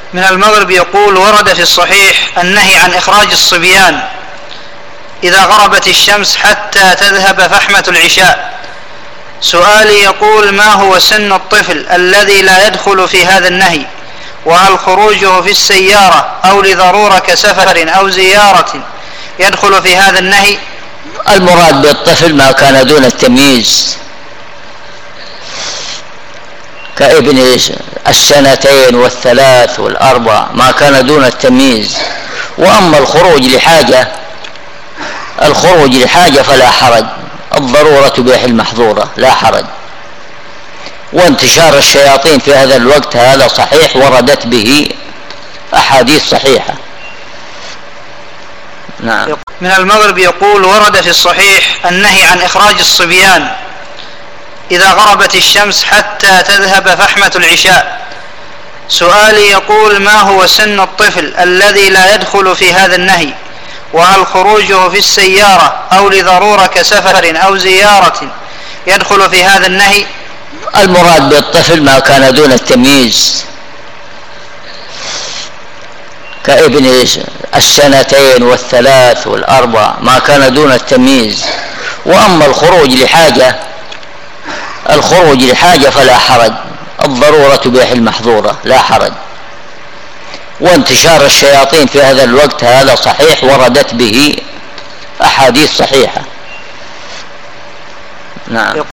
من المغرب يقول: ورد في الصحيح النهي عن إخراج الصبيان إذا غربت الشمس حتى تذهب فحمة العشاء. سؤالي يقول: ما هو سن الطفل الذي لا يدخل في هذا النهي؟ وهل خروجه في السيارة أو لضرورة كسفر أو زيارة يدخل في هذا النهي؟ المراد بالطفل ما كان دون التمييز، كابن 2 و3 و4، ما كان دون التمييز. وأما الخروج لحاجة فلا حرج، الضرورة تبيح المحظورة، لا حرج. وانتشار الشياطين في هذا الوقت هذا صحيح، وردت به أحاديث صحيحة. نعم. من المغرب يقول: ورد في الصحيح النهي عن إخراج الصبيان إذا غربت الشمس حتى تذهب فحمة العشاء. سؤالي يقول: ما هو سن الطفل الذي لا يدخل في هذا النهي؟ وهل خروجه في السيارة أو لضرورة كسفر أو زيارة يدخل في هذا النهي؟ المراد بالطفل ما كان دون التمييز، كابن 2 و3 و4، ما كان دون التمييز. وأما الخروج لحاجة فلا حرج، الضرورة تبيح المحظورة، لا حرج. وانتشار الشياطين في هذا الوقت هذا صحيح، وردت به أحاديث صحيحة. نعم.